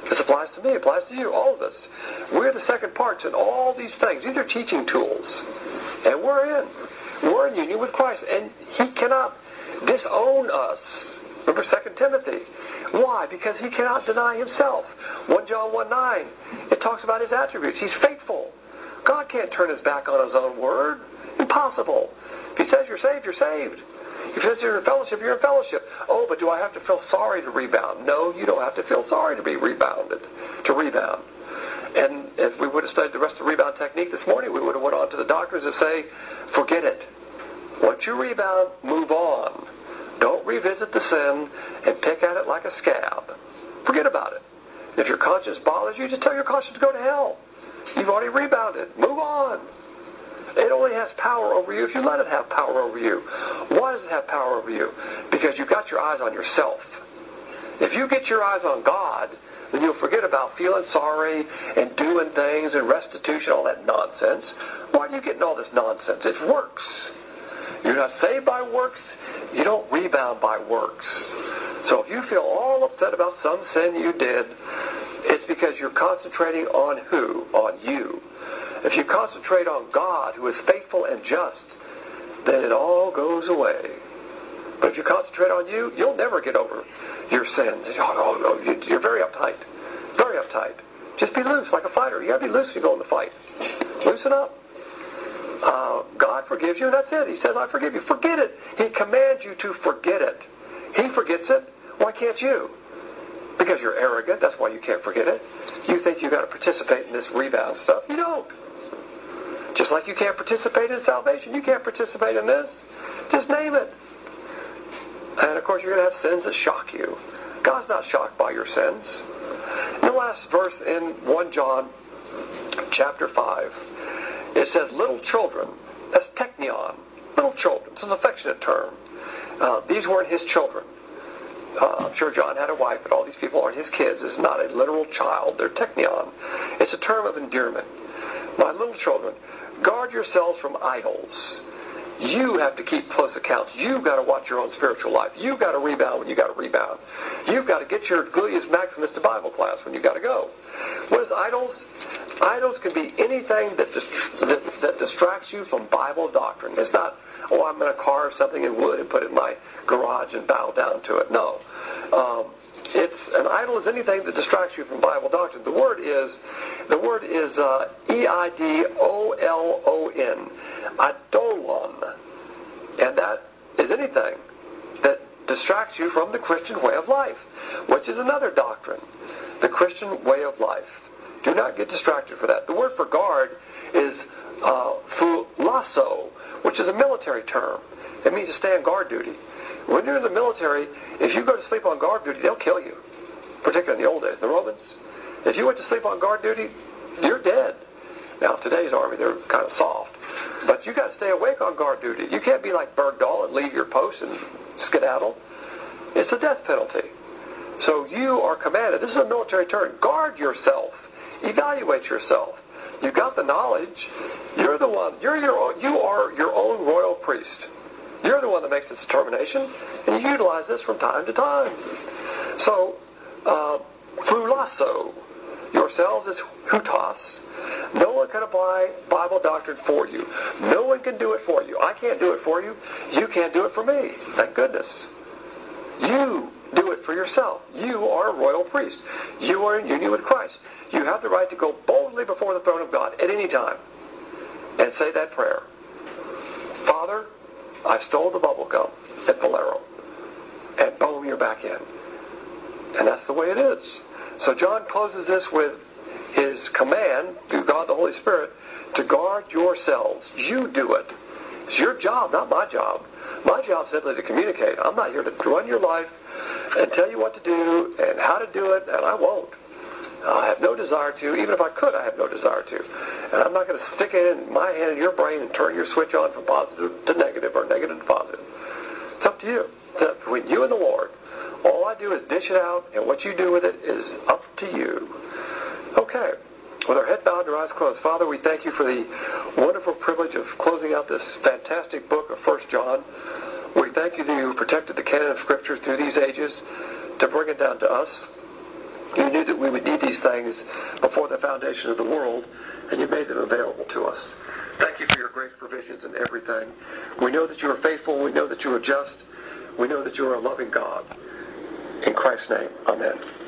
This applies to me, it applies to you, all of us. We're the second parts in all these things. These are teaching tools. And we're in union with Christ. And He cannot disown us. Remember 2 Timothy. Why? Because He cannot deny Himself. 1 John 1:9, it talks about His attributes. He's faithful. God can't turn His back on His own word. Impossible. If He says you're saved, you're saved. If He says you're in fellowship, you're in fellowship. Oh, but do I have to feel sorry to rebound? No, you don't have to feel sorry to be rebounded, to rebound. And if we would have studied the rest of the rebound technique this morning, we would have went on to the doctrines that say, forget it. Once you rebound, move on. Don't revisit the sin and pick at it like a scab. Forget about it. If your conscience bothers you, just tell your conscience to go to hell. You've already rebounded. Move on. It only has power over you if you let it have power over you. Why does it have power over you? Because you've got your eyes on yourself. If you get your eyes on God, then you'll forget about feeling sorry and doing things and restitution, all that nonsense. Why are you getting all this nonsense? It's works. You're not saved by works. You don't rebound by works. So if you feel all upset about some sin you did, it's because you're concentrating on who? On you. If you concentrate on God, who is faithful and just, then it all goes away. But if you concentrate on you, you'll never get over your sins. You're very uptight. Very uptight. Just be loose like a fighter. You got to be loose when you go in the fight. Loosen up. God forgives you, and that's it. He says, I forgive you. Forget it. He commands you to forget it. He forgets it. Why can't you? Because you're arrogant. That's why you can't forget it. You think you got to participate in this rebound stuff. You don't. Just like you can't participate in salvation. You can't participate in this. Just name it. And of course you're going to have sins that shock you. God's not shocked by your sins. In the last verse in 1 John chapter 5, it says, little children. That's teknion. Little children. It's an affectionate term. These weren't his children. I'm sure John had a wife, but all these people aren't his kids. It's not a literal child. They're teknion. It's a term of endearment. My little children, guard yourselves from idols. You have to keep close accounts. You've got to watch your own spiritual life. You've got to rebound when you've got to rebound. You've got to get your Glueus Maximus to Bible class when you've got to go. What is idols? Idols can be anything that distracts you from Bible doctrine. It's not, I'm going to carve something in wood and put it in my garage and bow down to it. No. An idol is anything that distracts you from Bible doctrine. The word is E-I-D-O-L-O-N, idolon, and that is anything that distracts you from the Christian way of life, which is another doctrine, the Christian way of life. Do not get distracted for that. The word for guard is phulasso, which is a military term. It means to stay on guard duty. When you're in the military, if you go to sleep on guard duty, they'll kill you. Particularly in the old days, the Romans. If you went to sleep on guard duty, you're dead. Now, today's army, they're kind of soft. But you got to stay awake on guard duty. You can't be like Bergdahl and leave your post and skedaddle. It's a death penalty. So you are commanded. This is a military term. Guard yourself. Evaluate yourself. You've got the knowledge. You're the one. You are your own royal priest. You're the one that makes this determination, and you utilize this from time to time. So, phulasso, yourselves is hutos. No one can apply Bible doctrine for you. No one can do it for you. I can't do it for you. You can't do it for me. Thank goodness. You do it for yourself. You are a royal priest. You are in union with Christ. You have the right to go boldly before the throne of God at any time and say that prayer. Father, I stole the bubble gum at Valero. And boom, you're back in. And that's the way it is. So John closes this with his command through God the Holy Spirit to guard yourselves. You do it. It's your job, not my job. My job is simply to communicate. I'm not here to run your life and tell you what to do and how to do it, and I won't. I have no desire to. Even if I could, I have no desire to. And I'm not going to stick it in my hand in your brain and turn your switch on from positive to negative or negative to positive. It's up to you. It's up between you and the Lord. All I do is dish it out, and what you do with it is up to you. Okay. With our head bowed and our eyes closed, Father, we thank you for the wonderful privilege of closing out this fantastic book of 1 John. We thank you that you protected the canon of Scripture through these ages to bring it down to us. You knew that we would need these things before the foundation of the world, and you made them available to us. Thank you for your great provisions in everything. We know that you are faithful. We know that you are just. We know that you are a loving God. In Christ's name, amen.